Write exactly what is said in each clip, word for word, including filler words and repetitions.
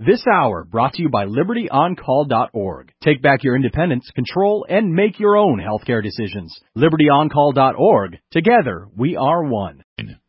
This hour brought to you by liberty on call dot org. Take back your independence, control, and make your own healthcare decisions. liberty on call dot org. Together, we are one.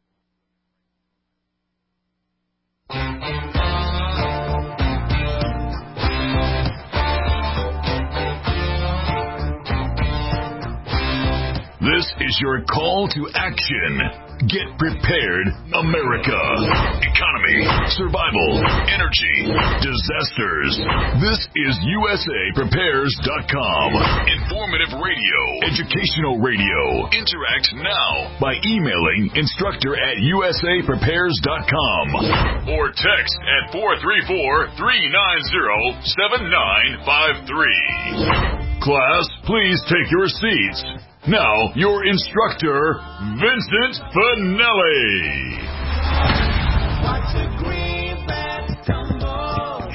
This is your call to action. Get prepared, America. Economy, survival, energy, disasters. This is U S A Prepares dot com. Informative radio, educational radio. Interact now by emailing instructor at U S A Prepares dot com or text at four three four, three nine zero, seven nine five three. Class, please take your seats. Now, your instructor, Vincent Finelli. Watch the greenbacks tumble.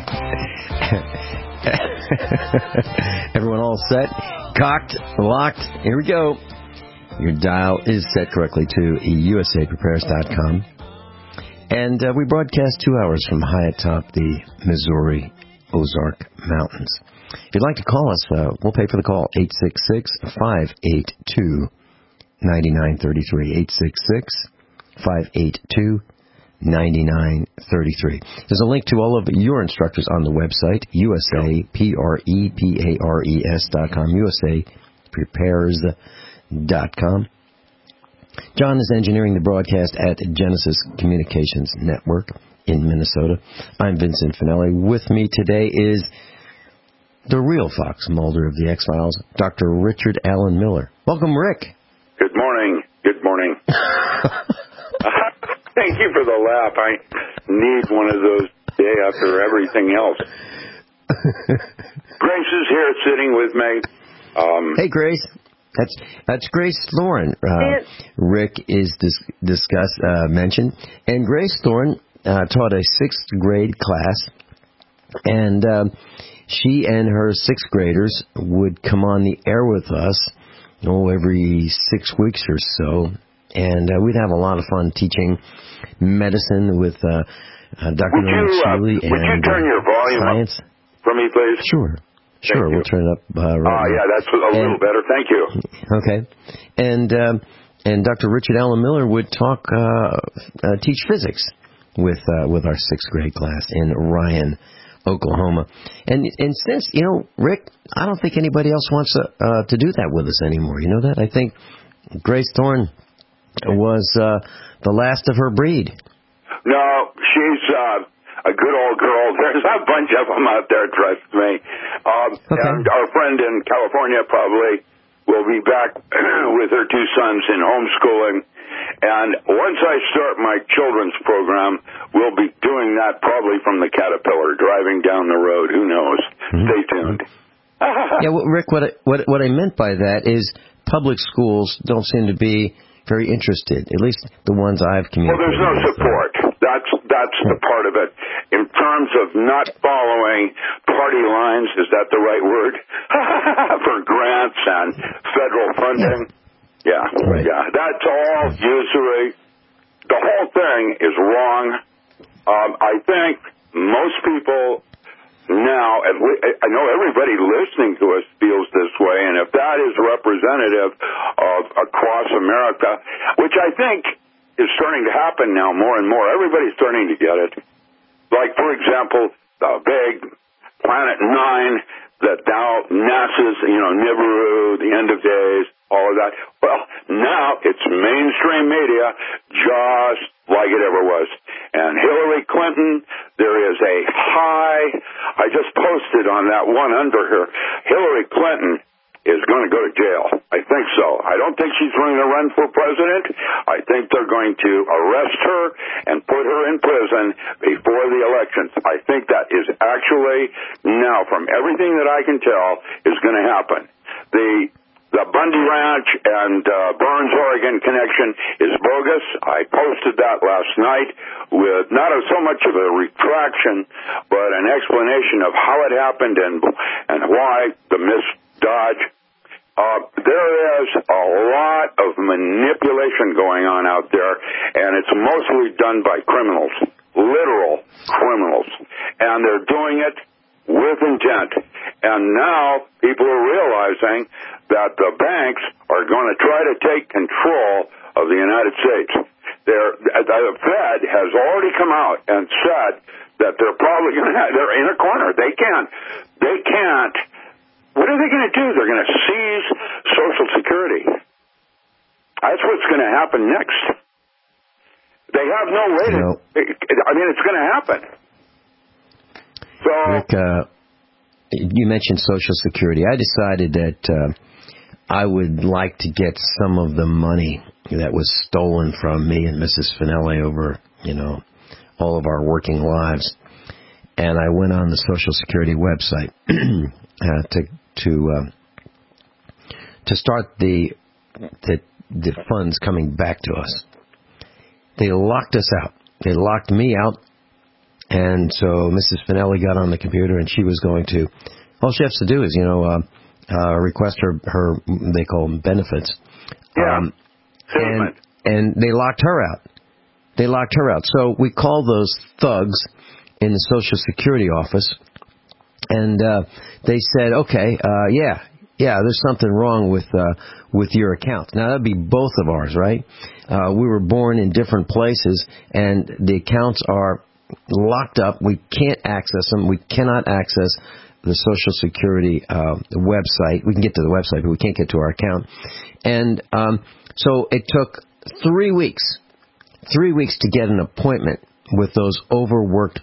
Everyone all set? Cocked, locked, here we go. Your dial is set correctly to U S A Prepares dot com. And uh, we broadcast two hours from high atop the Missouri Ozark Mountains. If you'd like to call us, uh, we'll pay for the call, eight six six, five eight two, nine nine three three, eight six six, five eight two, nine nine three three. There's a link to all of your instructors on the website, U S A P R E P A R E S dot com, U S A Prepares dot com. John is engineering the broadcast at Genesis Communications Network in Minnesota. I'm Vincent Finelli. With me today is the real Fox Mulder of the X-Files, Doctor Richard Allen Miller. Welcome, Rick. Good morning. Good morning. Thank you for the laugh. I need one of those day after everything else. Grace is here sitting with me. Um, hey, Grace. That's that's Grace Thorne. Uh, Rick is dis- discussed, uh, mentioned. And Grace Thorne uh, taught a sixth grade class. And uh, she and her sixth graders would come on the air with us, oh, every six weeks or so. And uh, we'd have a lot of fun teaching medicine with uh, uh, Doctor Norman Seeley uh, and would you turn your volume science. Up for me, please? Sure. Thank sure, you. We'll turn it up uh, right Ah, now. yeah, that's a and, little better. Thank you. Okay. And um, and Doctor Richard Allen Miller would talk, uh, uh, teach physics with uh, with our sixth grade class in Ryan, Oklahoma. And and since, you know, Rick, I don't think anybody else wants to, uh, to do that with us anymore. You know that? I think Grace Thorne was uh, the last of her breed. No, she's uh, a good old girl. There's a bunch of them out there, trust me. Um, okay. And our friend in California probably will be back with her two sons in homeschooling. And once I start my children's program, we'll be doing that probably from the Caterpillar, driving down the road. Who knows? Mm-hmm. Stay tuned. Yeah, well, Rick, what I, what what I meant by that is public schools don't seem to be very interested, at least the ones I've communicated with. Well, there's no support. That's that's the part of it. In terms of not following party lines, is that the right word? For grants and federal funding. Yeah, yeah, right. yeah. That's all usury. The whole thing is wrong. Um, I think most people now, at le- I know everybody listening to us feels this way, and if that is representative of across America, which I think is starting to happen now more and more, everybody's starting to get it. Like, for example, the big Planet Nine that now NASA's, you know, Nibiru, the end of days, all of that. Well, now it's mainstream media, just like it ever was. And Hillary Clinton, there is a high, I just posted on that one under her, Hillary Clinton is going to go to jail. I think so. I don't think she's going to run for president. I think they're going to arrest her and put her in prison before the elections. I think that is actually, now from everything that I can tell, is going to happen. The The Bundy Ranch and uh, Burns, Oregon connection is bogus. I posted that last night with not so much of a retraction, but an explanation of how it happened and and why the misdodge. Uh, there is a lot of manipulation going on out there, and it's mostly done by criminals. A literal criminals. And they're doing it with intent. And now people are realizing that the banks are going to try to take control of the United States. They're, the Fed has already come out and said that they're probably going to have, they're in a corner. They can't, they can't, what are they going to do? They're going to seize Social Security. That's what's going to happen next. They have no way to, I mean, it's going to happen. So, Rick, uh, you mentioned Social Security. I decided that uh, I would like to get some of the money that was stolen from me and Missus Finelli over, you know, all of our working lives. And I went on the Social Security website uh, to to uh, to start the, the the funds coming back to us. They locked us out. They locked me out. And so Missus Finelli got on the computer, and she was going to, all she has to do is, you know, uh, uh, request her, her, they call them benefits. yeah. Um, and, and they locked her out. They locked her out. So we called those thugs in the Social Security office, and uh, they said, okay, uh, yeah, yeah, there's something wrong with uh, with your account. Now, that'd be both of ours, right? Uh, we were born in different places, and the accounts are locked up. We can't access them. We cannot access the Social Security uh, website. We can get to the website, but we can't get to our account. And um, so it took three weeks, three weeks to get an appointment with those overworked,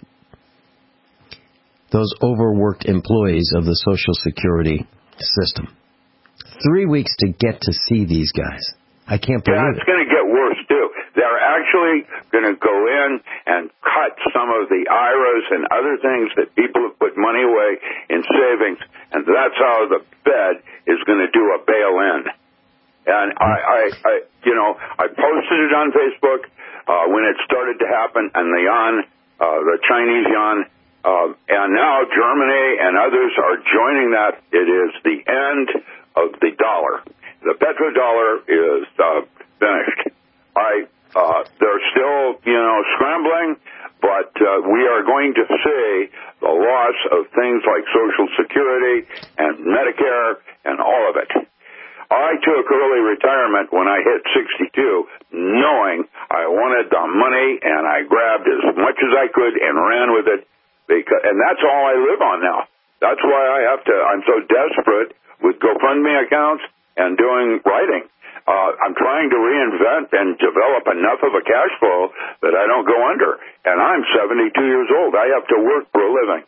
those overworked employees of the Social Security system. Three weeks to get to see these guys. I can't believe yeah, it. it's going to get worse, too. They're actually going to go in and cut some of the I R As and other things that people have put money away in savings, and that's how the Fed is going to do a bail-in. And I, I, I, you know, I posted it on Facebook uh, when it started to happen, and the yuan, uh, the Chinese yuan, uh, and now Germany and others are joining that. It is the end of the dollar. The petrodollar is uh, finished. I, uh, they're still, you know, scrambling, but uh, we are going to see the loss of things like Social Security and Medicare and all of it. I took early retirement when I hit sixty-two, knowing I wanted the money, and I grabbed as much as I could and ran with it, because, and that's all I live on now. That's why I have to, I'm so desperate with GoFundMe accounts and doing writing. Uh, I'm trying to reinvent and develop enough of a cash flow that I don't go under. And I'm seventy-two years old. I have to work for a living.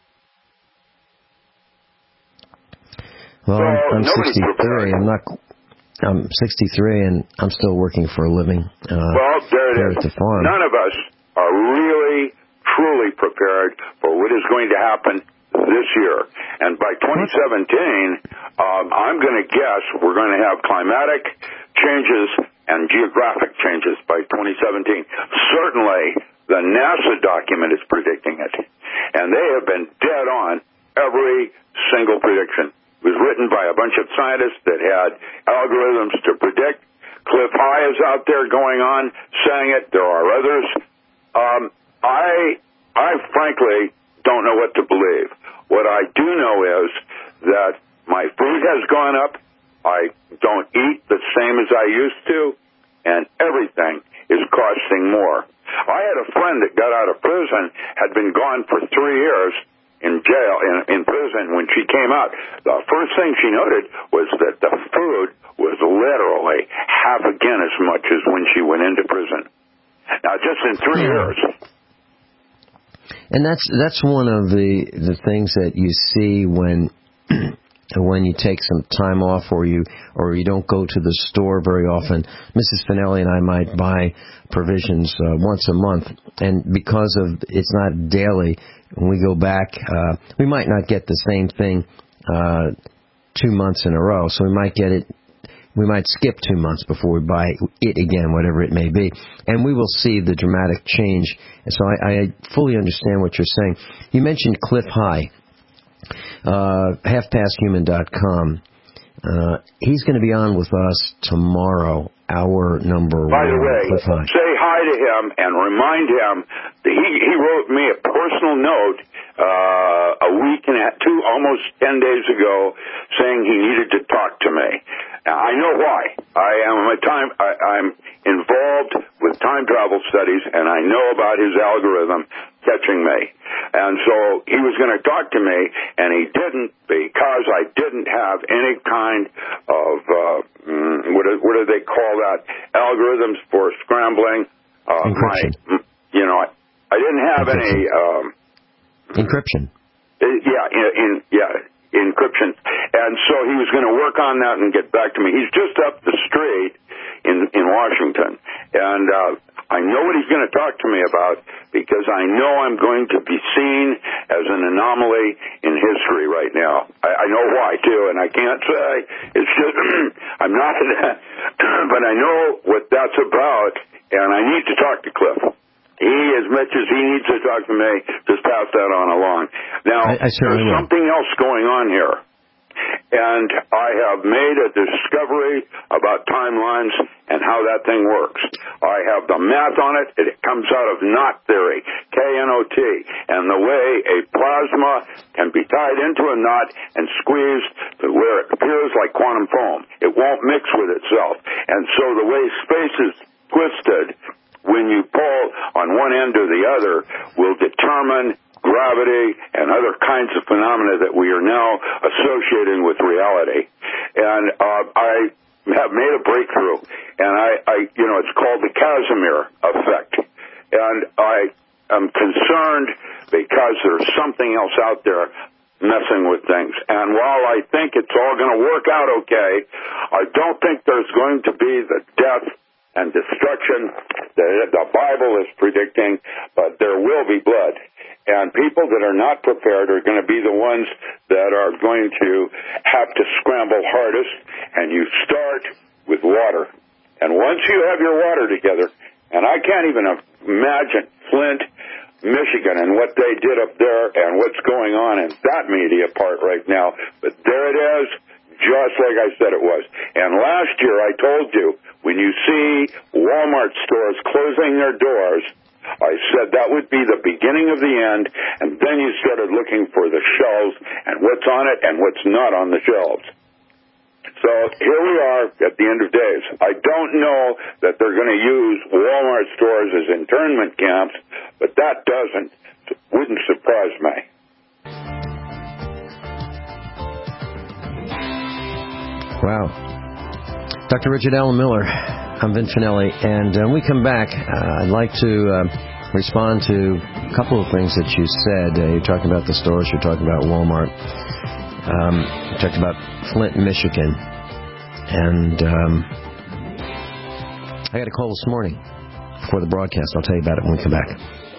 Well, so I'm, I'm sixty-three. Prepared. I'm not. I'm sixty-three, and I'm still working for a living. Uh, well, there here it at is. the farm. None of us are really, truly prepared for what is going to happen this year. And by twenty seventeen, um, I'm going to guess we're going to have climatic changes and geographic changes by twenty seventeen. Certainly, the NASA document is predicting it. And they have been dead on every single prediction. It was written by a bunch of scientists that had algorithms to predict. Cliff High is out there going on saying it. There are others. Um, I, I frankly don't know what to believe. What I do know is that my food has gone up. I don't eat the same as I used to, and everything is costing more. I had a friend that got out of prison, had been gone for three years in jail, in, in prison. When she came out, the first thing she noted was that the food was literally half again as much as when she went into prison. Now, just in three Yeah. years. And that's that's one of the the things that you see when when you take some time off, or you or you don't go to the store very often. Missus Finelli and I might buy provisions uh, once a month, and because of it's not daily, when we go back, uh, we might not get the same thing uh, two months in a row. So we might get it. We might skip two months before we buy it again, whatever it may be. And we will see the dramatic change. And so I, I fully understand what you're saying. You mentioned Cliff High, uh, half past human dot com. Uh, he's going to be on with us tomorrow, hour number By one. the way, Cliff High. say hi to him and remind him that he, he wrote me a personal note uh, a week and a, two, almost ten days ago, saying he needed to talk to me. Now, I know why. I am a time. I, I'm involved with time travel studies, and I know about his algorithm catching me. And so he was going to talk to me, and he didn't because I didn't have any kind of uh, what do, what do they call that? Algorithms for scrambling. Uh, Encryption. My, you know, I, I didn't have Encryption. any. Um, Encryption. Uh, yeah, in, in yeah, encryption. And so he was going to work on that and get back to me. He's just up the street in in Washington, and uh, I know what he's going to talk to me about because I know I'm going to be seen as an anomaly in history right now. I, I know why too, and I can't say it's just I'm not, but I know what that's about, and I need to talk to Cliff. He, as much as he needs to talk to me, just pass that on along. Now, I, I there's will. something else going on here. And I have made a discovery about timelines and how that thing works. I have the math on it. It comes out of knot theory, K N O T, and the way a plasma can be tied into a knot and squeezed to where it appears like quantum foam. It won't mix with itself. And so the way space is twisted when you pull on one end or the other will determine gravity and other kinds of phenomena that we are now associating with reality. And uh, I have made a breakthrough, and I, I, you know, it's called the Casimir effect. And I am concerned because there's something else out there messing with things. And while I think it's all going to work out okay, I don't think there's going to be the death and destruction that the Bible is predicting, but there will be blood. And people that are not prepared are going to be the ones that are going to have to scramble hardest. And you start with water. And once you have your water together, and I can't even imagine Flint, Michigan, and what they did up there and what's going on in that media part right now, but there it is, just like I said it was. And last year I told you, when you see Walmart stores closing their doors, I said that would be the beginning of the end, and then you started looking for the shelves and what's on it and what's not on the shelves. So here we are at the end of days. I don't know that they're going to use Walmart stores as internment camps, but that doesn't, wouldn't surprise me. Wow. Doctor Richard Alan Miller, I'm Vin Finelli, and uh, when we come back, uh, I'd like to uh, respond to a couple of things that you said. Uh, you're talking about the stores, you're talking about Walmart, um, you talked about Flint, Michigan, and um, I got a call this morning before the broadcast. I'll tell you about it when we come back.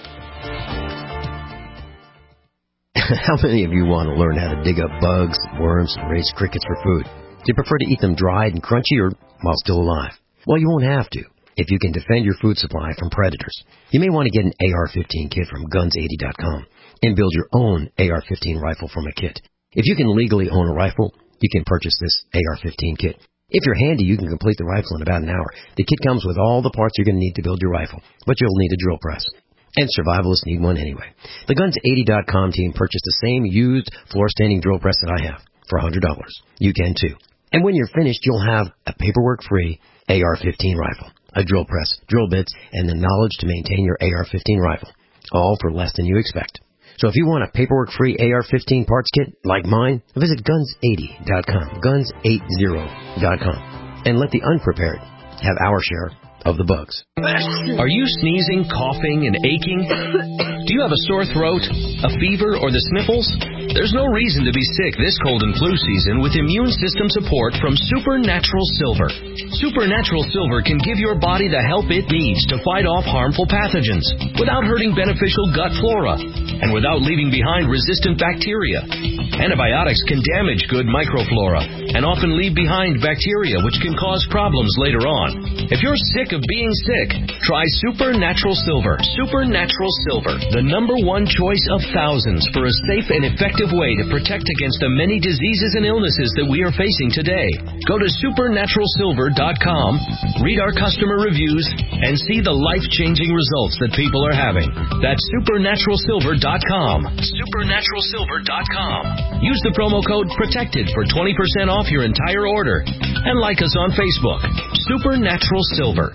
How many of you want to learn how to dig up bugs, worms, and raise crickets for food? Do you prefer to eat them dried and crunchy or while still alive? Well, you won't have to if you can defend your food supply from predators. You may want to get an A R fifteen kit from guns eighty dot com and build your own A R fifteen rifle from a kit. If you can legally own a rifle, you can purchase this A R fifteen kit. If you're handy, you can complete the rifle in about an hour. The kit comes with all the parts you're going to need to build your rifle, but you'll need a drill press. And survivalists need one anyway. The guns eighty dot com team purchased the same used floor-standing drill press that I have for one hundred dollars. You can too. And when you're finished, you'll have a paperwork-free A R fifteen rifle, a drill press, drill bits, and the knowledge to maintain your A R fifteen rifle, all for less than you expect. So if you want a paperwork-free A R fifteen parts kit like mine, visit guns eighty dot com, guns eighty dot com, and let the unprepared have our share of the bugs. Are you sneezing, coughing, and aching? Do you have a sore throat, a fever, or the sniffles? There's no reason to be sick this cold and flu season with immune system support from Supernatural Silver. Supernatural Silver can give your body the help it needs to fight off harmful pathogens without hurting beneficial gut flora and without leaving behind resistant bacteria. Antibiotics can damage good microflora and often leave behind bacteria which can cause problems later on. If you're sick of being sick, try Supernatural Silver. Supernatural Silver, the number one choice of thousands for a safe and effective way to protect against the many diseases and illnesses that we are facing today. Go to supernatural silver dot com, read our customer reviews, and see the life-changing results that people are having. That's supernatural silver dot com. supernatural silver dot com. Use the promo code PROTECTED for twenty percent off your entire order. And like us on Facebook. Supernatural Silver.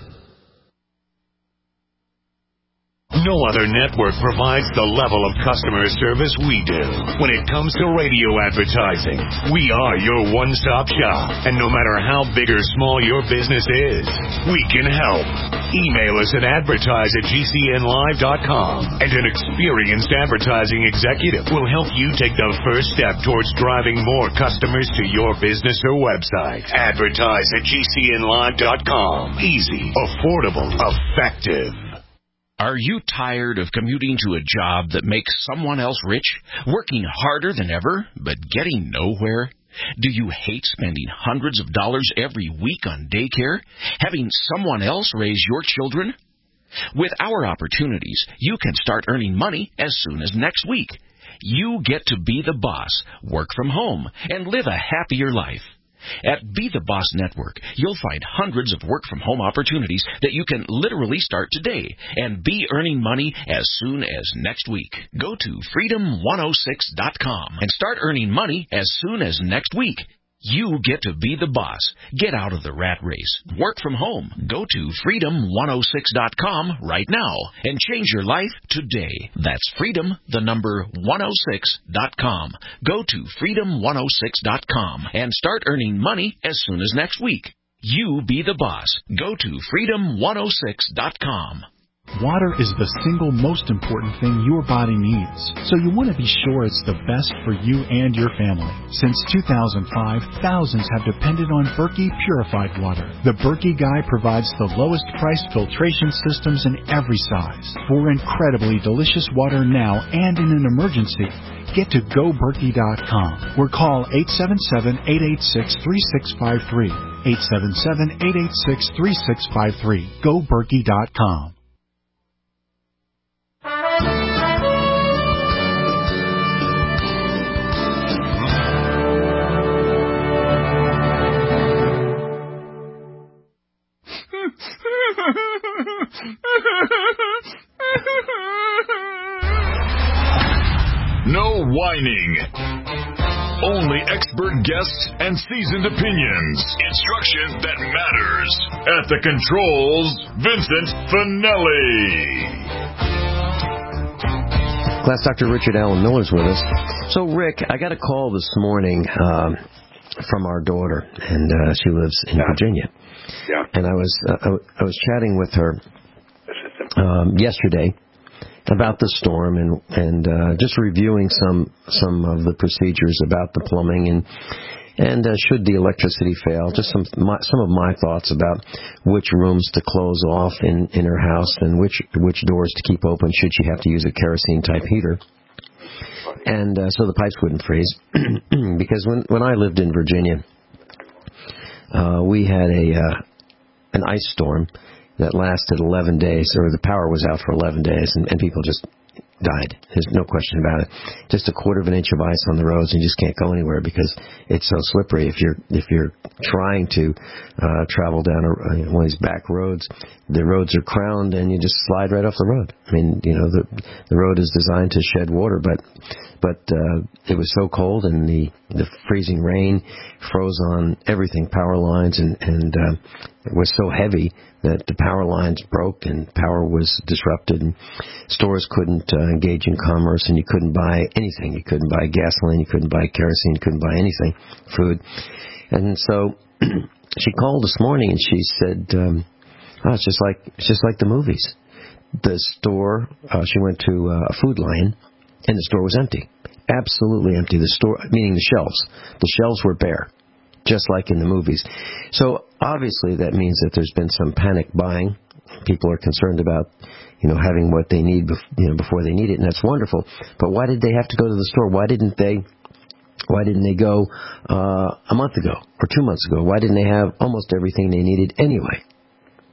No other network provides the level of customer service we do. When it comes to radio advertising, we are your one-stop shop. And no matter how big or small your business is, we can help. Email us at advertise at g c n live dot com, and an experienced advertising executive will help you take the first step towards driving more customers to your business or website. Advertise at g c n live dot com. Easy, affordable, effective. Are you tired of commuting to a job that makes someone else rich, working harder than ever, but getting nowhere? Do you hate spending hundreds of dollars every week on daycare, having someone else raise your children? With our opportunities, you can start earning money as soon as next week. You get to be the boss, work from home, and live a happier life. At Be the Boss Network, you'll find hundreds of work-from-home opportunities that you can literally start today and be earning money as soon as next week. Go to freedom one oh six dot com and start earning money as soon as next week. You get to be the boss. Get out of the rat race. Work from home. Go to freedom one oh six dot com right now and change your life today. That's freedom, the number one oh six dot com. Go to freedom one oh six dot com and start earning money as soon as next week. You be the boss. Go to freedom one oh six dot com. Water is the single most important thing your body needs, so you want to be sure it's the best for you and your family. Since two thousand five, thousands have depended on Berkey Purified Water. The Berkey Guy provides the lowest priced filtration systems in every size for incredibly delicious water now and in an emergency. Get to go berkey dot com or call eight seven seven, eight eight six, three six five three. eight seven seven, eight eight six, three six five three. go berkey dot com. No whining. Only expert guests and seasoned opinions. Instruction that matters. At the controls, Vincent Finelli. Class Doctor Richard Allen Miller's with us. So, Rick, I got a call this morning um, from our daughter, and uh, she lives in yeah. Virginia. Yeah. And I was uh, I, w- I was chatting with her um, yesterday about the storm and and uh, just reviewing some some of the procedures about the plumbing and and uh, should the electricity fail, just some my, some of my thoughts about which rooms to close off in, in her house and which which doors to keep open should she have to use a kerosene type heater. And uh, so the pipes wouldn't freeze because when when I lived in Virginia, uh, we had a uh, an ice storm that lasted eleven days, or the power was out for eleven days, and, and people just died. There's no question about it. Just a quarter of an inch of ice on the roads, and you just can't go anywhere because it's so slippery. If you're if you're trying to uh, travel down a, one of these back roads, the roads are crowned, and you just slide right off the road. I mean, you know, the the road is designed to shed water, but but uh, it was so cold, and the the freezing rain froze on everything, power lines, and and uh, it was so heavy that the power lines broke and power was disrupted, and stores couldn't uh, engage in commerce, and you couldn't buy anything. You couldn't buy gasoline, you couldn't buy kerosene, you couldn't buy anything, food. And so she called this morning and she said, um, "Oh, it's just like it's just like the movies." The store, uh, she went to uh, a Food Lion, and the store was empty, absolutely empty. The store, meaning the shelves, the shelves were bare, just like in the movies. So obviously that means that there's been some panic buying. People are concerned about, you know, having what they need, bef- you know, before they need it, and that's wonderful. But why did they have to go to the store? Why didn't they? Why didn't they go uh, a month ago or two months ago? Why didn't they have almost everything they needed anyway?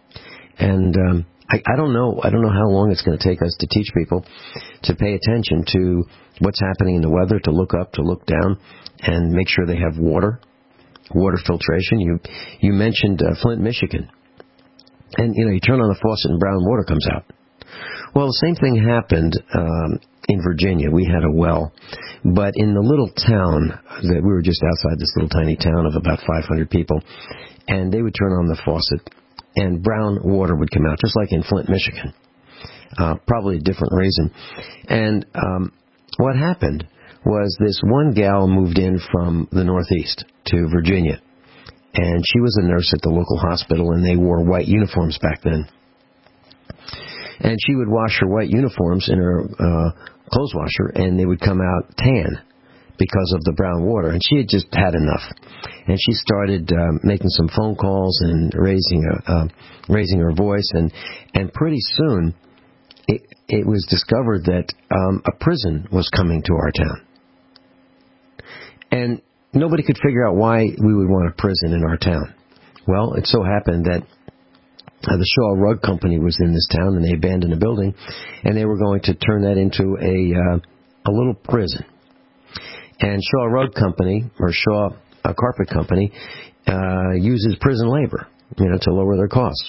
And um, I, I don't know. I don't know how long it's going to take us to teach people to pay attention to what's happening in the weather, to look up, to look down, and make sure they have water, water filtration. You you mentioned uh, Flint, Michigan, and you know you turn on the faucet and brown water comes out. Well, the same thing happened um, in Virginia. We had a well, but in the little town that we were just outside this little tiny town of about five hundred people, and they would turn on the faucet, and brown water would come out, just like in Flint, Michigan. Uh, probably a different reason. And um, what happened was this one gal moved in from the Northeast to Virginia, and she was a nurse at the local hospital, and they wore white uniforms back then. And she would wash her white uniforms in her uh, clothes washer, and they would come out tan because of the brown water. And she had just had enough. And she started uh, making some phone calls and raising a, uh, raising her voice. And, and pretty soon, it, it was discovered that um, a prison was coming to our town. And nobody could figure out why we would want a prison in our town. Well, it so happened that Uh, the Shaw Rug Company was in this town, and they abandoned a building, and they were going to turn that into a uh, a little prison. And Shaw Rug Company, or Shaw uh, Carpet Company, uh, uses prison labor, you know, to lower their costs.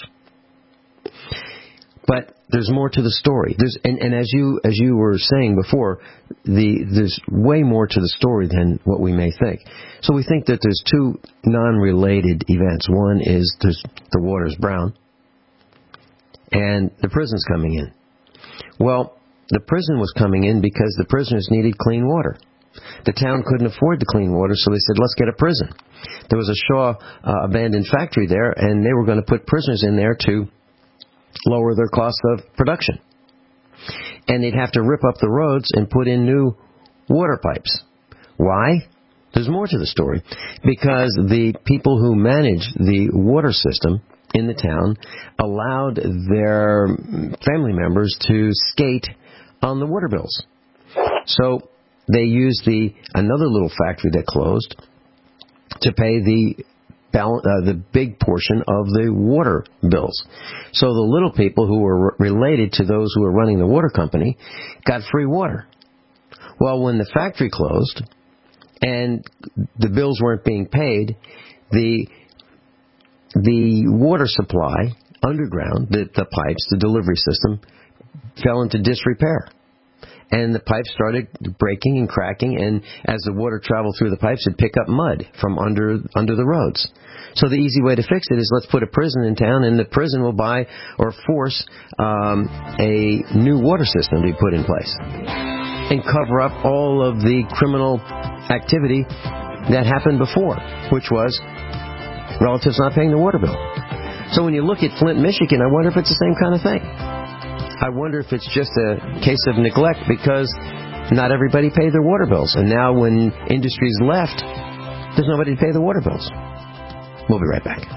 But there's more to the story. There's, and, and as you as you were saying before, the there's way more to the story than what we may think. So we think that there's two non-related events. One is there's, the water's brown, and the prison's coming in. Well, the prison was coming in because the prisoners needed clean water. The town couldn't afford the clean water, so they said, let's get a prison. There was a Shaw uh, abandoned factory there, and they were going to put prisoners in there to lower their cost of production. And they'd have to rip up the roads and put in new water pipes. Why? There's more to the story. Because the people who manage the water system in the town allowed their family members to skate on the water bills. So they used the another little factory that closed to pay the balance, uh, the big portion of the water bills. So the little people who were re- related to those who were running the water company got free water. Well, when the factory closed and the bills weren't being paid, the The water supply underground, the, the pipes, the delivery system, fell into disrepair. And the pipes started breaking and cracking, and as the water traveled through the pipes, it'd pick up mud from under under the roads. So the easy way to fix it is let's put a prison in town, and the prison will buy or force um, a new water system to be put in place and cover up all of the criminal activity that happened before, which was relatives not paying the water bill. So when you look at Flint, Michigan, I wonder if it's the same kind of thing. I wonder if it's just a case of neglect because not everybody paid their water bills. And now when industries left, there's nobody to pay the water bills. We'll be right back.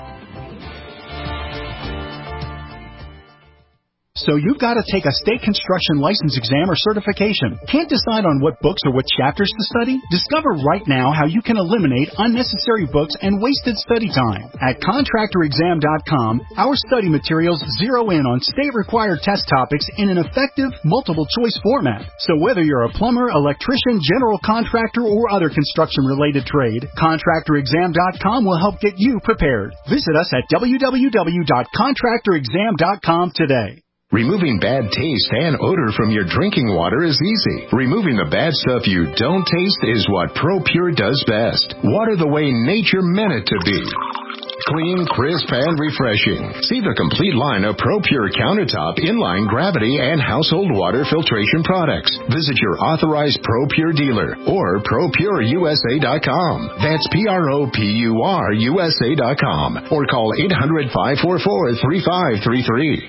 So you've got to take a state construction license exam or certification. Can't decide on what books or what chapters to study? Discover right now how you can eliminate unnecessary books and wasted study time. At contractor exam dot com, our study materials zero in on state-required test topics in an effective, multiple-choice format. So whether you're a plumber, electrician, general contractor, or other construction-related trade, contractor exam dot com will help get you prepared. Visit us at w w w dot contractor exam dot com today. Removing bad taste and odor from your drinking water is easy. Removing the bad stuff you don't taste is what ProPure does best. Water the way nature meant it to be. Clean, crisp, and refreshing. See the complete line of ProPure countertop, inline, gravity, and household water filtration products. Visit your authorized ProPure dealer or pro pure u s a dot com. That's P R O P U R U S A dot com. Or call eight hundred, five four four, three five three three.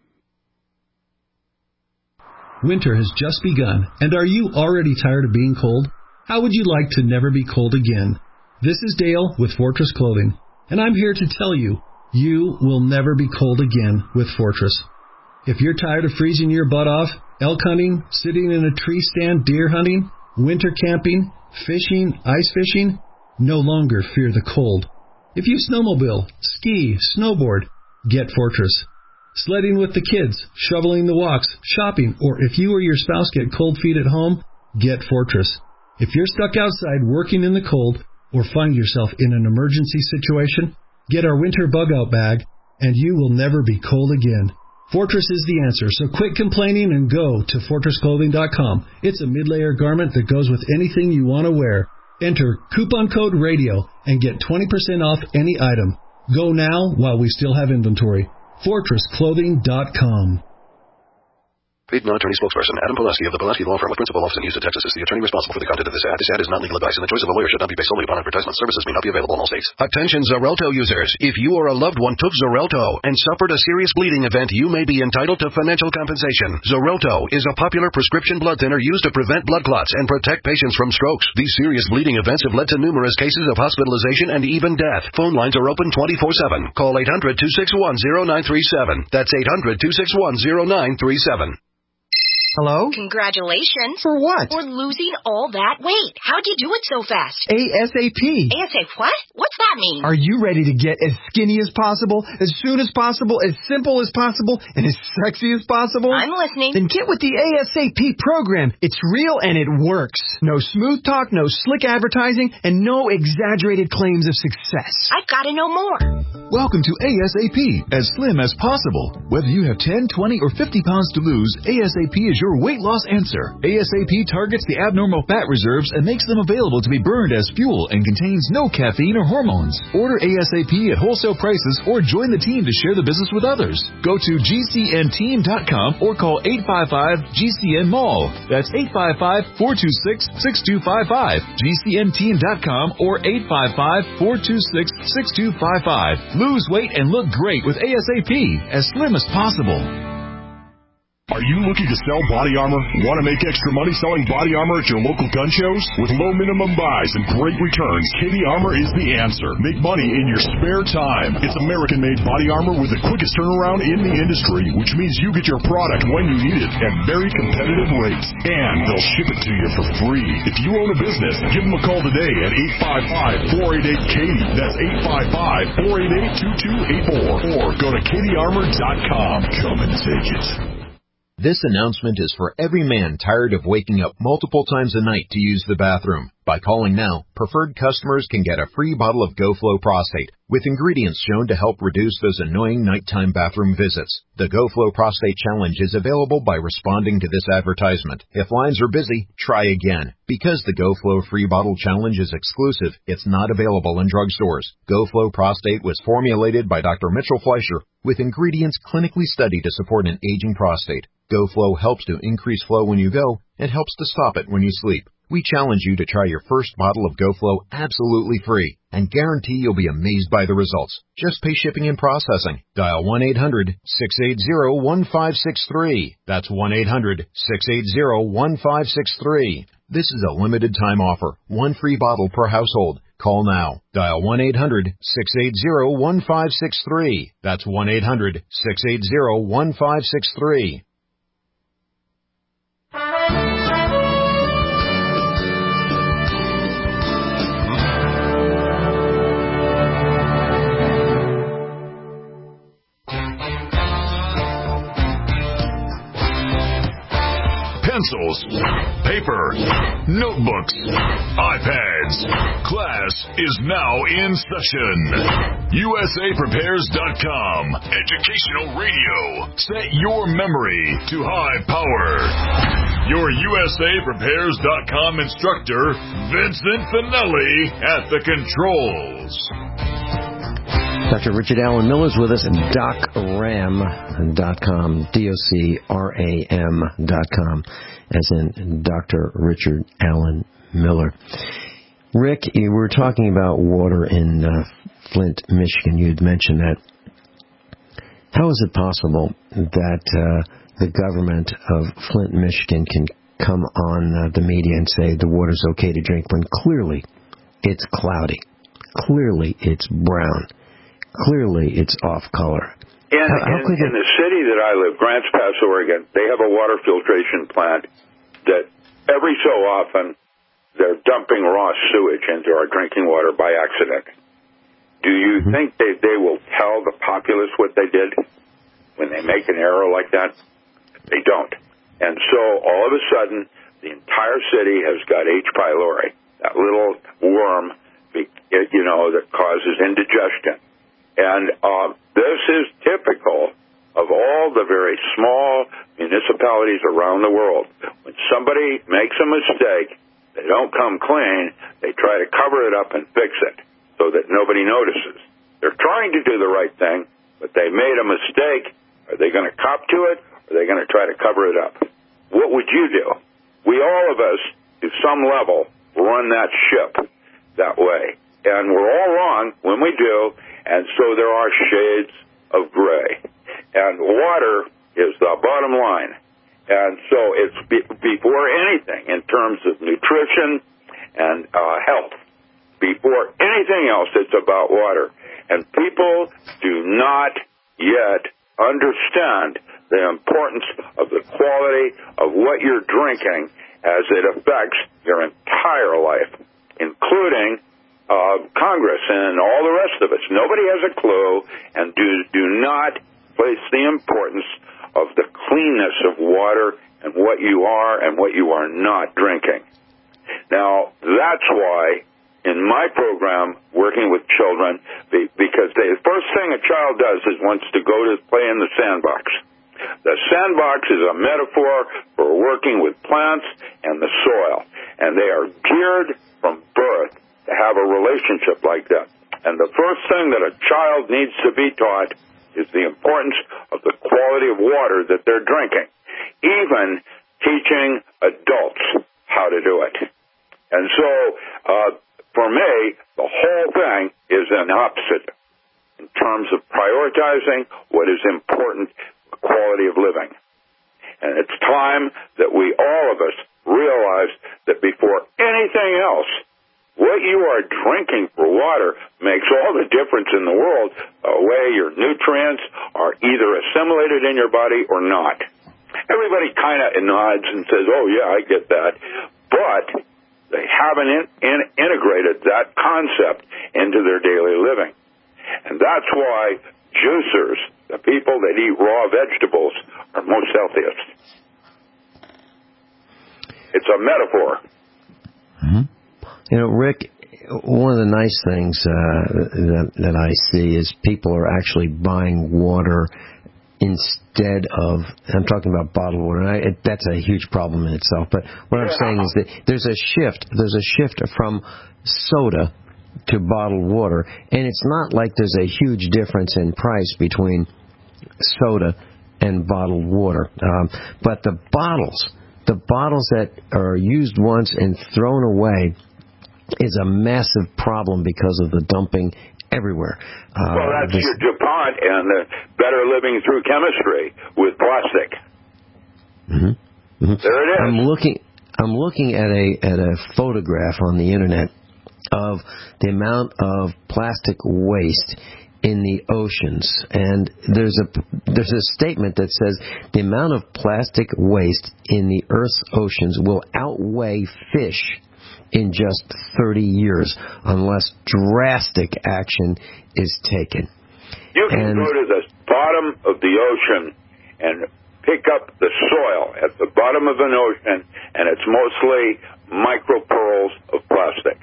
Winter has just begun, and are you already tired of being cold? How would you like to never be cold again? This is Dale with Fortress Clothing, and I'm here to tell you, you will never be cold again with Fortress. If you're tired of freezing your butt off, elk hunting, sitting in a tree stand deer hunting, winter camping, fishing, ice fishing, no longer fear the cold. If you snowmobile, ski, snowboard, get Fortress. sledding with the kids, shoveling the walks, shopping, or if you or your spouse get cold feet at home, get Fortress. If you're stuck outside working in the cold or find yourself in an emergency situation, get our winter bug-out bag and you will never be cold again. Fortress is the answer, so quit complaining and go to fortress clothing dot com. It's a mid-layer garment that goes with anything you want to wear. Enter coupon code RADIO and get twenty percent off any item. Go now while we still have inventory. fortress clothing dot com. Paid non-attorney spokesperson Adam Pulaski of the Pulaski Law Firm with principal office in Houston, Texas is the attorney responsible for the content of this ad. This ad is not legal advice, and the choice of a lawyer should not be based solely upon advertisement. Services may not be available in all states. Attention Xarelto users. If you or a loved one took Xarelto and suffered a serious bleeding event, you may be entitled to financial compensation. Xarelto is a popular prescription blood thinner used to prevent blood clots and protect patients from strokes. These serious bleeding events have led to numerous cases of hospitalization and even death. Phone lines are open twenty-four seven. Call eight hundred, two six one, zero nine three seven. That's eight hundred, two six one, zero nine three seven. Hello? Congratulations. For what? For losing all that weight. How'd you do it so fast? ASAP. ASAP what? What's that mean? Are you ready to get as skinny as possible, as soon as possible, as simple as possible, and as sexy as possible? I'm listening. Then get with the ASAP program. It's real and it works. No smooth talk, no slick advertising, and no exaggerated claims of success. I've got to know more. Welcome to ASAP, as slim as possible. Whether you have ten, twenty, or fifty pounds to lose, ASAP is your weight loss answer. ASAP targets the abnormal fat reserves and makes them available to be burned as fuel and contains no caffeine or hormones. Order ASAP at wholesale prices or join the team to share the business with others. Go to G C N team dot com or call eight five five G C N mall. That's eight five five, four two six, six two five five. G C N team dot com or eight five five, four two six, six two five five. Lose weight and look great with ASAP, as slim as possible. Are you looking to sell body armor? Want to make extra money selling body armor at your local gun shows? With low minimum buys and great returns, Katie Armor is the answer. Make money in your spare time. It's American-made body armor with the quickest turnaround in the industry, which means you get your product when you need it at very competitive rates. And they'll ship it to you for free. If you own a business, give them a call today at eight five five, four eight eight, Katie. That's eight five five, four eight eight, two two eight four. Or go to katie armor dot com. Come and take it. This announcement is for every man tired of waking up multiple times a night to use the bathroom. By calling now, preferred customers can get a free bottle of GoFlow Prostate with ingredients shown to help reduce those annoying nighttime bathroom visits. The GoFlow Prostate Challenge is available by responding to this advertisement. If lines are busy, try again. Because the GoFlow Free Bottle Challenge is exclusive, it's not available in drugstores. GoFlow Prostate was formulated by Doctor Mitchell Fleischer with ingredients clinically studied to support an aging prostate. GoFlow helps to increase flow when you go and helps to stop it when you sleep. We challenge you to try your first bottle of GoFlow absolutely free and guarantee you'll be amazed by the results. Just pay shipping and processing. Dial one eight hundred, six eight zero, one five six three. That's one eight hundred, six eight zero, one five six three. This is a limited time offer. One free bottle per household. Call now. Dial one eight hundred, six eight zero, one five six three. That's one eight hundred, six eight zero, one five six three. Pencils, paper, notebooks, iPads. Class is now in session. U S A Prepares dot com. Educational radio. Set your memory to high power. Your U S A Prepares dot com instructor, Vincent Finelli, at the controls. Doctor Richard Allen Miller's with us at doc ram dot com, D O C R A M dot com, as in Doctor Richard Allen Miller. Rick, you were talking about water in uh, Flint, Michigan. You had mentioned that. How is it possible that uh, the government of Flint, Michigan can come on uh, the media and say the water's okay to drink when clearly it's cloudy, clearly it's brown, clearly it's off color? In, how, how in, could in the city that I live, Grants Pass, Oregon, they have a water filtration plant that every so often they're dumping raw sewage into our drinking water by accident. Do you mm-hmm. think they, they will tell the populace what they did when they make an error like that? They don't. And so all of a sudden, the entire city has got H. pylori, that little worm, you know, that causes indigestion. And uh, this is typical of all the very small municipalities around the world. When somebody makes a mistake, they don't come clean, they try to cover it up and fix it so that nobody notices. They're trying to do the right thing, but they made a mistake. Are they going to cop to it, or are they going to try to cover it up? What would you do? We, all of us, to some level, run that ship that way. And we're all wrong when we do, and so there are shades of gray. And water is the bottom line. And so it's be- before anything in terms of nutrition and uh, health. Before anything else, it's about water. And people do not yet understand the importance of the quality of what you're drinking as it affects your entire life, including uh, Congress and all the rest of us. Nobody has a clue, and do, do not place the importance of the cleanness of water and what you are and what you are not drinking. Now, that's why in my program, working with children, because the first thing a child does is wants to go to play in the sandbox. The sandbox is a metaphor for working with plants and the soil, and they are geared from birth to have a relationship like that. And the first thing that a child needs to be taught is the importance of the quality of water that they're drinking, even teaching adults how to do it. And so, uh, for me, the whole thing is an opposite in terms of prioritizing what is important, the quality of living. And it's time that we, all of us, realize that before anything else, what you are drinking for water makes all the difference in the world, the way your nutrients are either assimilated in your body or not. Everybody kind of nods and says, oh, yeah, I get that. But they haven't in, in, integrated that concept into their daily living. And that's why juicers, the people that eat raw vegetables, are most healthiest. It's a metaphor. Mm-hmm. You know, Rick, one of the nice things uh, that, that I see is people are actually buying water instead of, I'm talking about bottled water, and I, it, that's a huge problem in itself, but what I'm saying is that there's a shift, there's a shift from soda to bottled water, and it's not like there's a huge difference in price between soda and bottled water. Um, but the bottles, the bottles that are used once and thrown away is a massive problem because of the dumping everywhere. Uh, well, that's this, your DuPont and the better living through chemistry with plastic. Mm-hmm, mm-hmm. There it is. I'm looking. I'm looking at a at a photograph on the internet of the amount of plastic waste in the oceans, and there's a there's a statement that says the amount of plastic waste in the Earth's oceans will outweigh fish in just thirty years unless drastic action is taken. You can and, go to the bottom of the ocean and pick up the soil at the bottom of an ocean, and it's mostly micropearls of plastic.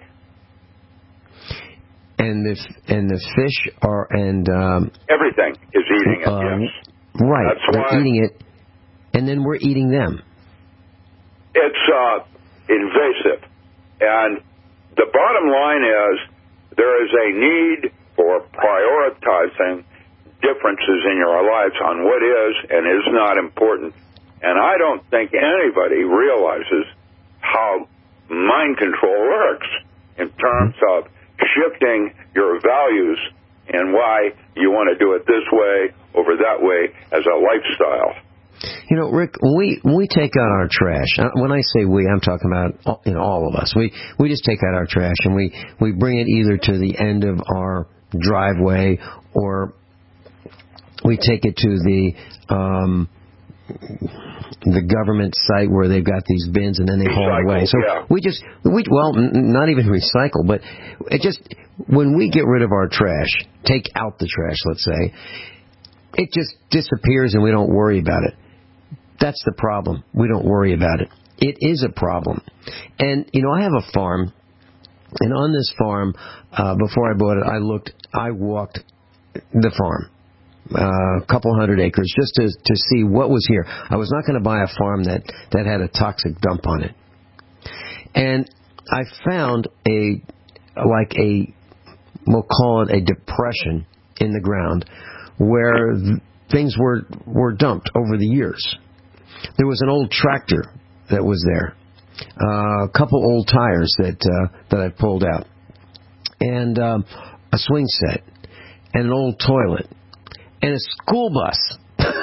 And the and the fish are and um, everything is eating it. Uh, yes, right. That's They're why eating it, and then we're eating them. It's uh, invasive, and the bottom line is there is a need for prioritizing differences in your lives on what is and is not important. And I don't think anybody realizes how mind control works in terms of shifting your values and why you want to do it this way over that way as a lifestyle. You know, Rick, when we when we take out our trash, when I say we, I'm talking about you know all of us. We we just take out our trash and we, we bring it either to the end of our driveway or we take it to the um, the government site where they've got these bins and then they haul it away. So yeah. we just we well n- not even recycle, but it just when we get rid of our trash, take out the trash, let's say. it just disappears and we don't worry about it. That's the problem. We don't worry about it. It is a problem. And, you know, I have a farm, and on this farm, uh, before I bought it, I looked, I walked the farm, uh, a couple hundred acres, just to, to see what was here. I was not going to buy a farm that, that had a toxic dump on it. And I found a, like a, we'll call it a depression in the ground where th- things were, were dumped over the years. There was an old tractor that was there, uh, a couple old tires that uh, that I pulled out, and um, a swing set, and an old toilet, and a school bus.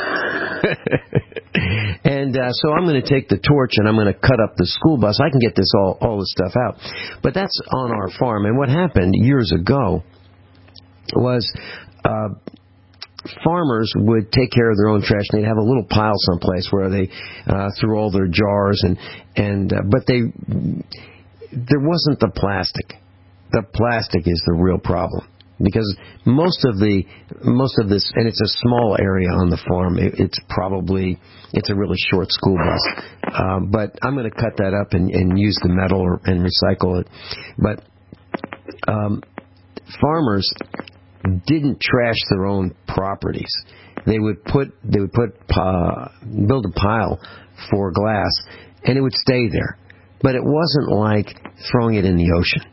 And uh, so I'm going to take the torch and I'm going to cut up the school bus. I can get this all all this stuff out, but that's on our farm. And what happened years ago was uh, farmers would take care of their own trash, and they'd have a little pile someplace where they uh, threw all their jars, and and uh, but they there wasn't the plastic. The plastic is the real problem, because most of the most of this, and it's a small area on the farm. It, it's probably it's a really short school bus, um, but I'm going to cut that up and, and use the metal or, and recycle it. But um, farmers didn't trash their own properties. They would put they would put uh, build a pile for glass, and it would stay there. But it wasn't like throwing it in the ocean.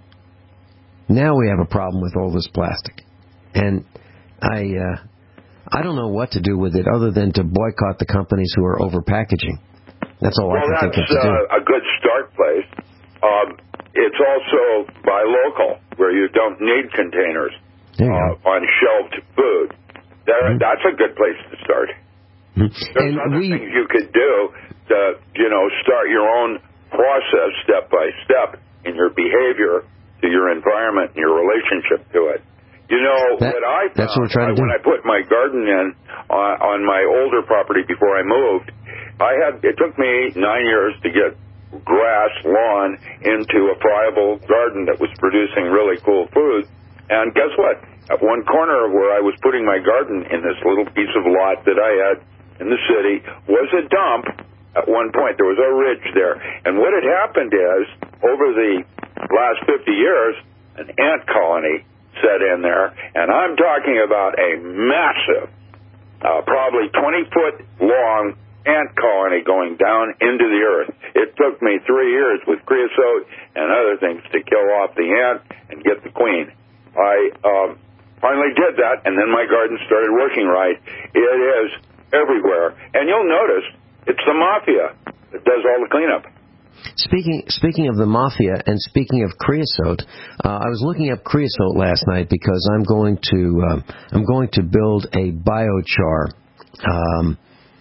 Now we have a problem with all this plastic, and I uh, I don't know what to do with it other than to boycott the companies who are overpackaging. That's all well, I can that's, think of to do. Uh, a good start place. Um, it's also buy local, where you don't need containers uh, on shelved food. There, mm-hmm. That's a good place to start. Mm-hmm. There's and other we, things you could do to, you know, start your own process step by step in your behavior to your environment and your relationship to it. You know, that, what I found, that's what we're trying to I, do. when I put my garden in on, on my older property before I moved, I had it took me nine years to get grass, lawn into a friable garden that was producing really cool food. And guess what? At one corner of where I was putting my garden in this little piece of lot that I had in the city was a dump. At one point, there was a ridge there. And what had happened is, over the last fifty years, an ant colony set in there. And I'm talking about a massive, uh, probably twenty-foot long ant colony going down into the earth. It took me three years with creosote and other things to kill off the ant and get the queen. I um, finally did that, and then my garden started working right. It is everywhere. And you'll notice it's the mafia that does all the cleanup. Speaking speaking of the mafia and speaking of creosote, uh, I was looking up creosote last night because I'm going to uh, I'm going to build a biochar um,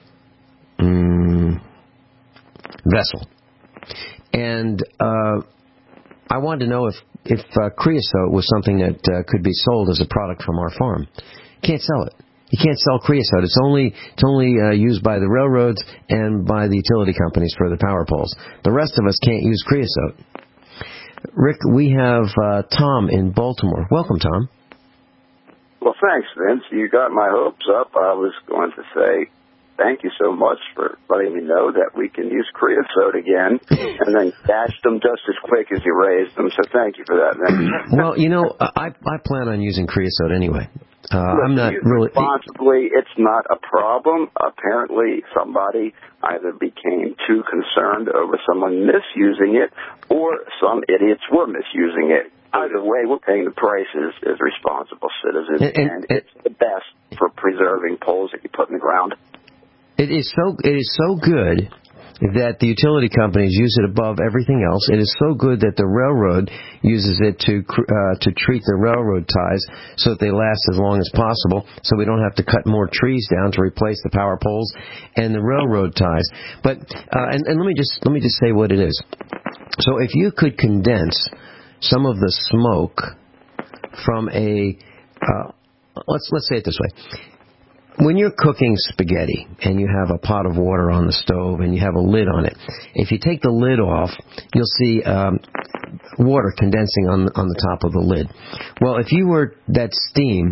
mm, vessel, and uh, I wanted to know if if uh, creosote was something that uh, could be sold as a product from our farm. Can't sell it. You can't sell creosote. It's only it's only uh, used by the railroads and by the utility companies for the power poles. The rest of us can't use creosote. Rick, we have uh, Tom in Baltimore. Welcome, Tom. Well, thanks, Vince. You got my hopes up. I was going to say thank you so much for letting me know that we can use creosote again, and then dash them just as quick as you raised them. So thank you for that, Vince. Well, you know, I I plan on using creosote anyway. Uh, I'm not really responsibly. It's not a problem. Apparently, somebody either became too concerned over someone misusing it, or some idiots were misusing it. Either way, we're paying the price as, as responsible citizens, and, and, and it's the best for preserving poles that you put in the ground. It is so it is so good that the utility companies use it above everything else. It is so good that the railroad uses it to uh, to treat the railroad ties so that they last as long as possible, so we don't have to cut more trees down to replace the power poles and the railroad ties. But uh, and, and let me just let me just say what it is. So if you could condense some of the smoke from a uh, let's let's say it this way. When you're cooking spaghetti and you have a pot of water on the stove and you have a lid on it, if you take the lid off, you'll see um, water condensing on on the top of the lid. Well, if you were that steam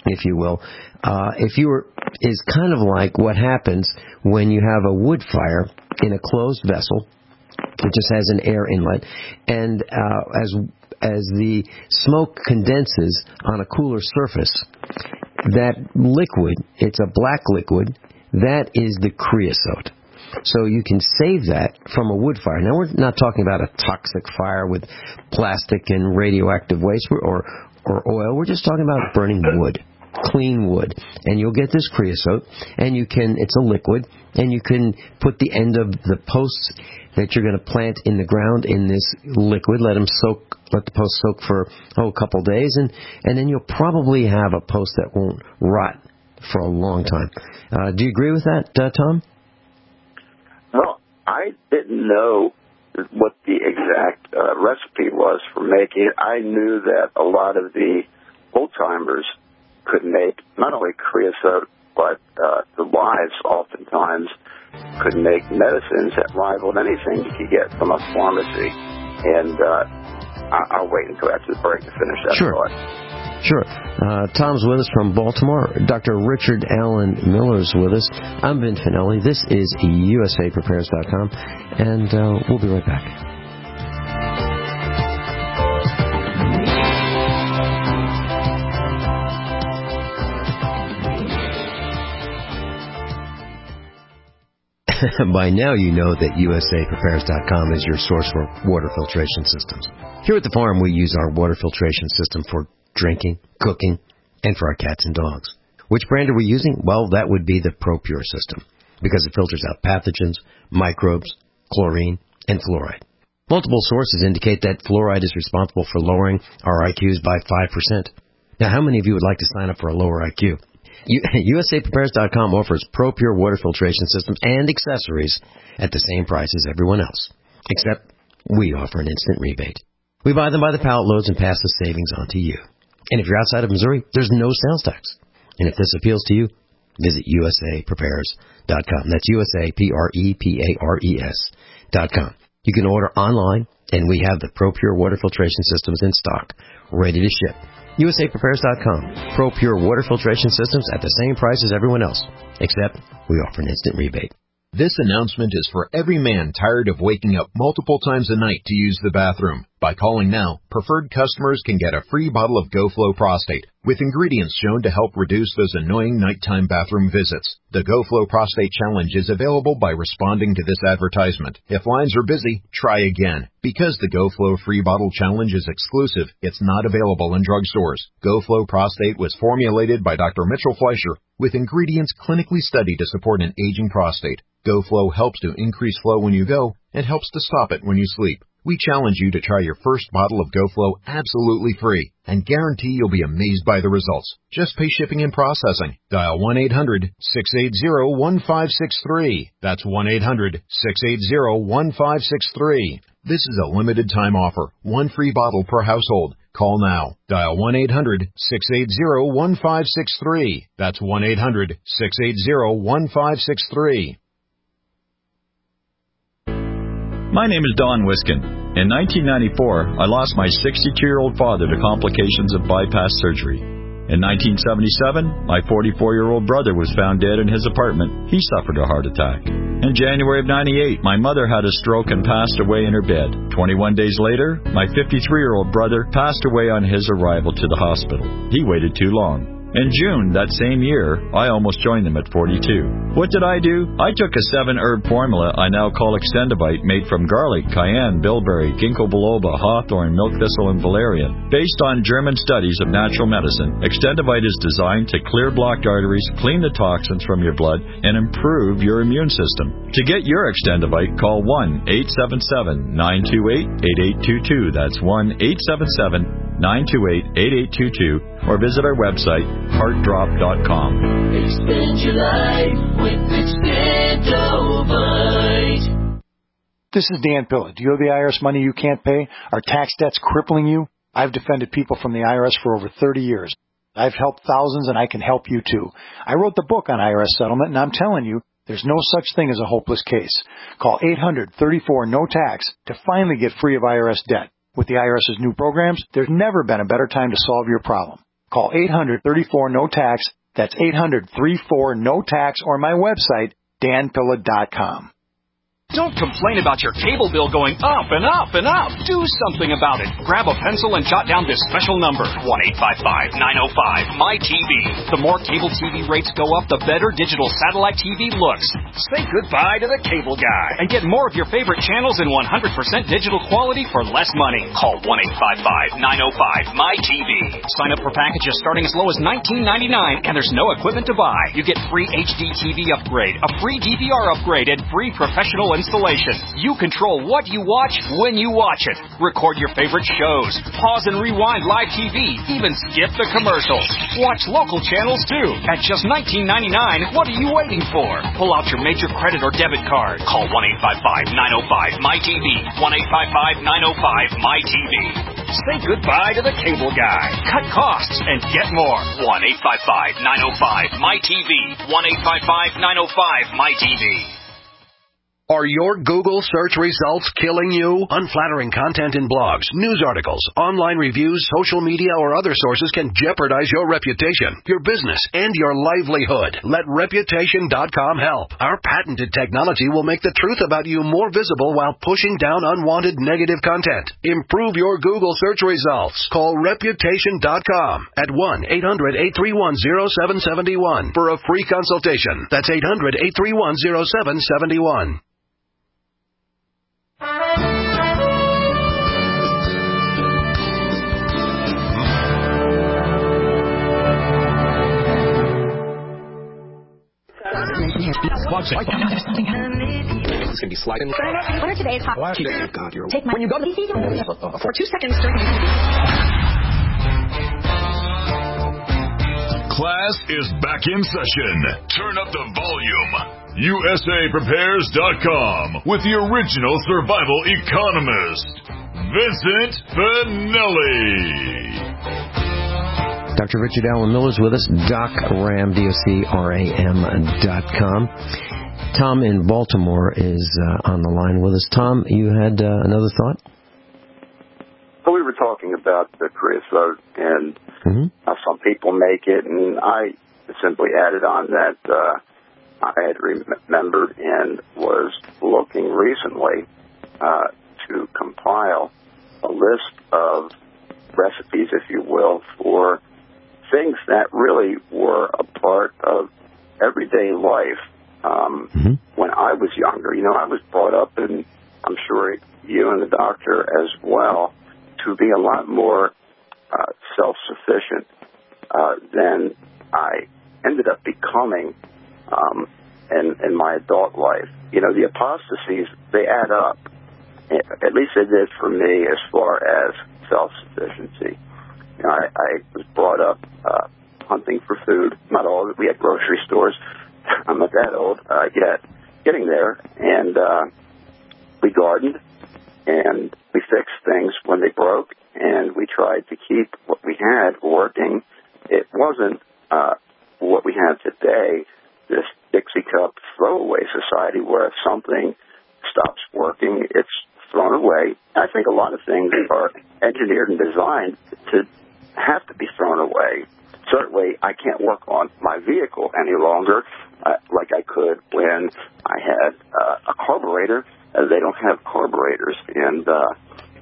if you will, uh, if you were, is kind of like what happens when you have a wood fire in a closed vessel. It just has an air inlet, and uh, as as the smoke condenses on a cooler surface, that liquid, it's a black liquid, that is the creosote. So you can save that from a wood fire. Now, we're not talking about a toxic fire with plastic and radioactive waste or, or oil. We're just talking about burning wood, clean wood. And you'll get this creosote, and you can, it's a liquid, and you can put the end of the posts that you're going to plant in the ground in this liquid, let them soak, let the posts soak for, oh, a couple days, and, and then you'll probably have a post that won't rot for a long time. Uh, do you agree with that, uh, Tom? Well, I didn't know what the exact uh, recipe was for making it. I knew that a lot of the old-timers could make not only creosote, but uh, the wives oftentimes could make medicines that rivaled anything you could get from a pharmacy. And uh, I- I'll wait until after the break to finish that Sure. thought. Sure. Uh, Tom's with us from Baltimore. Doctor Richard Allen Miller's with us. I'm Vin Finelli. This is U S A Prepares dot com, and uh, we'll be right back. By now you know that U S A Prepares dot com is your source for water filtration systems. Here at the farm, we use our water filtration system for drinking, cooking, and for our cats and dogs. Which brand are we using? Well, that would be the ProPure system, because it filters out pathogens, microbes, chlorine, and fluoride. Multiple sources indicate that fluoride is responsible for lowering our I Qs by five percent. Now, how many of you would like to sign up for a lower I Q? U S A Prepares dot com offers ProPure water filtration systems and accessories at the same price as everyone else, except we offer an instant rebate. We buy them by the pallet loads and pass the savings on to you. And if you're outside of Missouri, there's no sales tax. And if this appeals to you, visit U S A Prepares dot com. That's U S A P R E P A R E S dot com. You can order online, and we have the ProPure water filtration systems in stock, ready to ship. U S A Prepares dot com. ProPure water filtration systems at the same price as everyone else, except we offer an instant rebate. This announcement is for every man tired of waking up multiple times a night to use the bathroom. By calling now, preferred customers can get a free bottle of GoFlow Prostate with ingredients shown to help reduce those annoying nighttime bathroom visits. The GoFlow Prostate Challenge is available by responding to this advertisement. If lines are busy, try again. Because the GoFlow Free Bottle Challenge is exclusive, it's not available in drugstores. GoFlow Prostate was formulated by Doctor Mitchell Fleischer with ingredients clinically studied to support an aging prostate. GoFlow helps to increase flow when you go and helps to stop it when you sleep. We challenge you to try your first bottle of GoFlow absolutely free and guarantee you'll be amazed by the results. Just pay shipping and processing. Dial one eight hundred six eight zero one five six three. That's one eight hundred six eight zero one five six three. This is a limited time offer. One free bottle per household. Call now. Dial one eight hundred six eight zero one five six three. That's one eight hundred six eight zero one five six three. My name is Don Wiskin. In nineteen ninety-four, I lost my sixty-two-year-old father to complications of bypass surgery. In nineteen seventy-seven, my forty-four-year-old brother was found dead in his apartment. He suffered a heart attack. In January of ninety-eight, my mother had a stroke and passed away in her bed. twenty-one days later, my fifty-three-year-old brother passed away on his arrival to the hospital. He waited too long. In June that same year, I almost joined them at forty-two. What did I do? I took a seven-herb formula I now call Extendivite, made from garlic, cayenne, bilberry, ginkgo biloba, hawthorn, milk thistle, and valerian. Based on German studies of natural medicine, Extendivite is designed to clear blocked arteries, clean the toxins from your blood, and improve your immune system. To get your Extendivite, call one eight seven seven nine two eight eight eight two two. That's one eight seven seven nine two eight eight eight two two, or visit our website, heart drop dot com. Extend your life with Extendovite. This is Dan Pilla. Do you owe the I R S money you can't pay? Are tax debts crippling you? I've defended people from the I R S for over thirty years. I've helped thousands, and I can help you too. I wrote the book on I R S settlement, and I'm telling you, there's no such thing as a hopeless case. Call eight hundred thirty-four no tax to finally get free of I R S debt. With the IRS's new programs, there's never been a better time to solve your problem. Call eight hundred, thirty-four, no tax. That's eight hundred, thirty-four, no tax, or my website, dan pilla dot com. Don't complain about your cable bill going up and up and up. Do something about it. Grab a pencil and jot down this special number, one eight five five, nine oh five, M Y T V. The more cable T V rates go up, the better digital satellite T V looks. Say goodbye to the cable guy and get more of your favorite channels in one hundred percent digital quality for less money. Call one eight five five, nine oh five, M Y T V. Sign up for packages starting as low as nineteen ninety-nine, and there's no equipment to buy. You get free H D T V upgrade, a free D V R upgrade, and free professional installation. You control what you watch when you watch it. Record your favorite shows. Pause and rewind live T V. Even skip the commercials. Watch local channels too. At just nineteen ninety-nine, what are you waiting for? Pull out your major credit or debit card. Call one eight five five, nine oh five, M Y T V. one eight five five, nine oh five, M Y T V. Say goodbye to the cable guy. Cut costs and get more. one eight five five, nine oh five, M Y T V. one eight five five, nine oh five, M Y T V. Are your Google search results killing you? Unflattering content in blogs, news articles, online reviews, social media, or other sources can jeopardize your reputation, your business, and your livelihood. Let Reputation dot com help. Our patented technology will make the truth about you more visible while pushing down unwanted negative content. Improve your Google search results. Call Reputation dot com at one eight hundred, eight three one, oh seven seven one for a free consultation. That's eight hundred, eight three one, oh seven seven one. It's gonna be sliding. What are today's hot? Oh, God, you're Take my. When you go to for two seconds during the Class is back in session. Turn up the volume. U S A Prepares dot com with the original survival economist, Vincent Finelli. Doctor Richard Allen Miller is with us, Doc Ram, D O C R A M dot com. Tom in Baltimore is uh, on the line with us. Tom, you had uh, another thought? Well, we were talking about the creosote and mm-hmm. how some people make it, and I simply added on that uh, I had remembered and was looking recently uh, to compile a list of recipes, if you will, for things that really were a part of everyday life. Um, mm-hmm. When I was younger, you know, I was brought up, and I'm sure you and the doctor as well, to be a lot more uh, self-sufficient uh, than I ended up becoming um, in, in my adult life. You know, the apostasies, they add up. At least they did for me as far as self-sufficiency. You know, I, I was brought up uh, hunting for food. Not all of it. We had grocery stores. I'm not that old uh, yet. Getting there, and uh, we gardened, and we fixed things when they broke, and we tried to keep what we had working. It wasn't uh, what we have today, this Dixie Cup throwaway society where if something stops working, it's thrown away. I think a lot of things are engineered and designed to have to be thrown away. Certainly, I can't work on my vehicle any longer uh, like I could when I had uh, a carburetor. Uh, they don't have carburetors. And uh,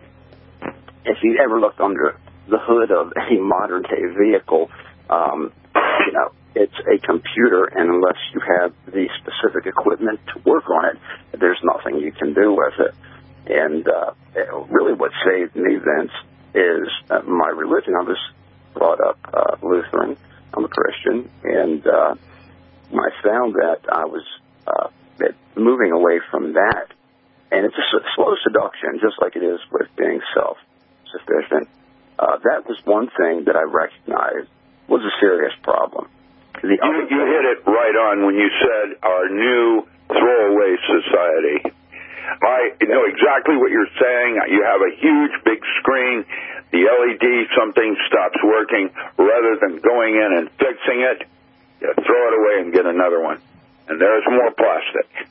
if you ever looked under the hood of a modern-day vehicle, um, you know, it's a computer, and unless you have the specific equipment to work on it, there's nothing you can do with it. And uh, really what saved me, Vince, is uh, my religion. I was brought up uh, Lutheran. I'm a Christian, and uh, I found that I was uh, that moving away from that, and it's a slow seduction, just like it is with being self-sufficient. Uh, that was one thing that I recognized was a serious problem. The you, you hit it right on when you said our new throwaway society. I know exactly what you're saying. You have a huge, big screen. The L E D, something stops working. Rather than going in and fixing it, you throw it away and get another one. And there's more plastic.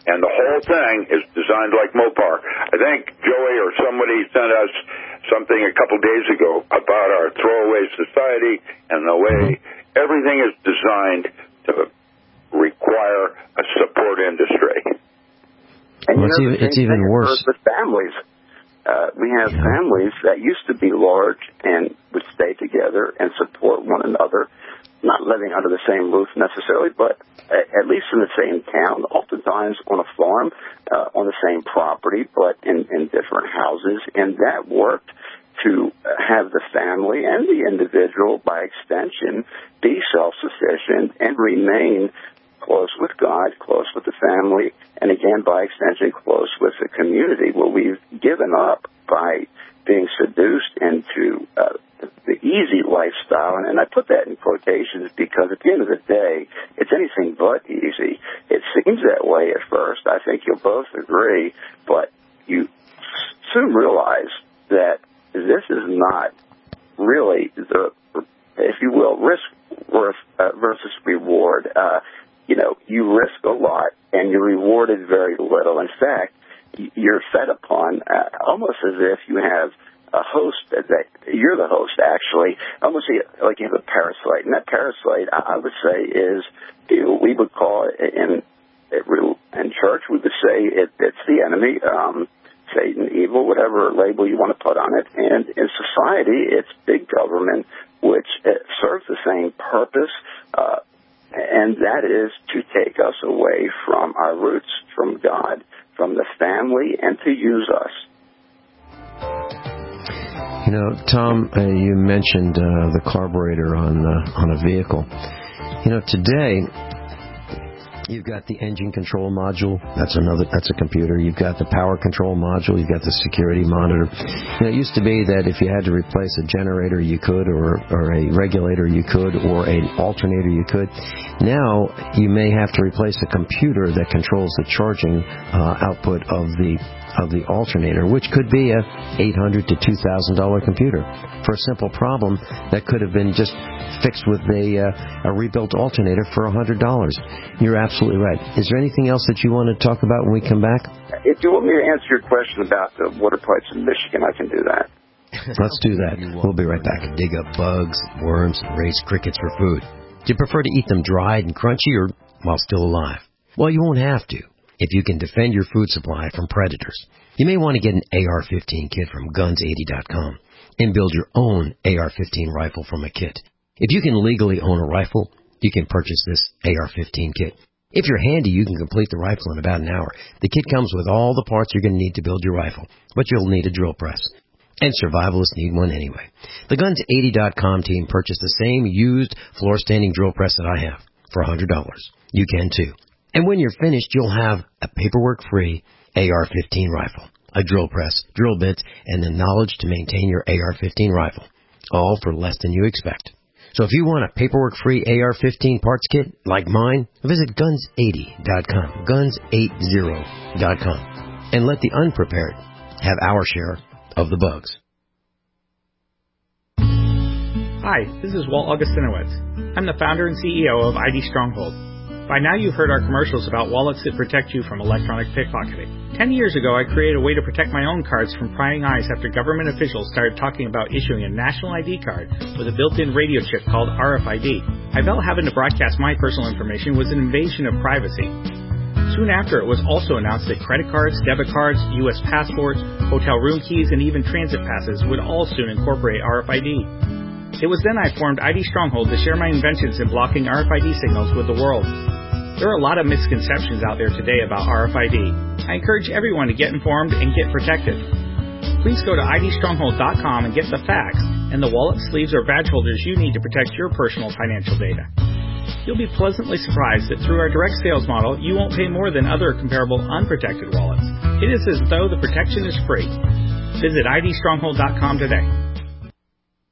And the whole thing is designed like Mopar. I think Joey or somebody sent us something a couple days ago about our throwaway society and the way everything is designed to require a support industry. And well, you know, it's, even, it's even worse with families. Uh, we have yeah. families that used to be large and would stay together and support one another, not living under the same roof necessarily, but at least in the same town, oftentimes on a farm, uh, on the same property, but in, in different houses. And that worked to have the family and the individual, by extension, be self-sufficient and remain close with God, close with the family, and again, by extension, close with the community. What we've given up by being seduced into uh, the easy lifestyle, and, and I put that in quotations because at the end of the day, it's anything but easy. It seems that way at first. I think you'll both agree, but you soon realize that this is not really the, if you will, risk worth, uh, versus reward. Uh, you know, you risk a lot and you're rewarded very little. In fact, you're fed upon uh, almost as if you have a host that, that you're the host, actually, almost like you have a parasite. And that parasite, I would say, is, you know, we would call it in, in church, we would say it, it's the enemy, um, Satan, evil, whatever label you want to put on it. And in society, it's big government, which serves the same purpose, uh, and that is to take us away from our roots, from God, from the family, and to use us. You know, Tom, uh, you mentioned uh, the carburetor on uh, on a vehicle. You know, today you've got the engine control module. That's another. That's a computer. You've got the power control module. You've got the security monitor. You know, it used to be that if you had to replace a generator, you could, or or a regulator, you could, or an alternator, you could. Now you may have to replace a computer that controls the charging uh, output of the of the alternator, which could be a eight hundred to two thousand dollar computer for a simple problem that could have been just fixed with a uh, a rebuilt alternator for a hundred dollars. You're absolutely right. Is there anything else that you want to talk about when we come back? If you want me to answer your question about the water pipes in Michigan, I can do that. Let's do that. We'll be right back. Dig up bugs, worms, and raise crickets for food. Do you prefer to eat them dried and crunchy or while still alive? Well, you won't have to if you can defend your food supply from predators. You may want to get an A R fifteen kit from guns eighty dot com and build your own A R fifteen rifle from a kit. If you can legally own a rifle, you can purchase this A R fifteen kit. If you're handy, you can complete the rifle in about an hour. The kit comes with all the parts you're going to need to build your rifle, but you'll need a drill press. And survivalists need one anyway. The guns eighty dot com team purchased the same used floor-standing drill press that I have for one hundred dollars. You can too. And when you're finished, you'll have a paperwork-free A R fifteen rifle, a drill press, drill bits, and the knowledge to maintain your A R fifteen rifle, all for less than you expect. So if you want a paperwork-free A R fifteen parts kit like mine, visit guns eighty dot com, guns eighty dot com, and let the unprepared have our share of the bugs. Hi, this is Walt Augustinowicz. I'm the founder and C E O of I D Stronghold. By now you've heard our commercials about wallets that protect you from electronic pickpocketing. Ten years ago, I created a way to protect my own cards from prying eyes after government officials started talking about issuing a national I D card with a built-in radio chip called R F I D. I felt having to broadcast my personal information was an invasion of privacy. Soon after, it was also announced that credit cards, debit cards, U S passports, hotel room keys, and even transit passes would all soon incorporate R F I D. It was then I formed I D Stronghold to share my inventions in blocking R F I D signals with the world. There are a lot of misconceptions out there today about R F I D. I encourage everyone to get informed and get protected. Please go to I D stronghold dot com and get the facts and the wallet, sleeves, or badge holders you need to protect your personal financial data. You'll be pleasantly surprised that through our direct sales model, you won't pay more than other comparable unprotected wallets. It is as though the protection is free. Visit I D stronghold dot com today.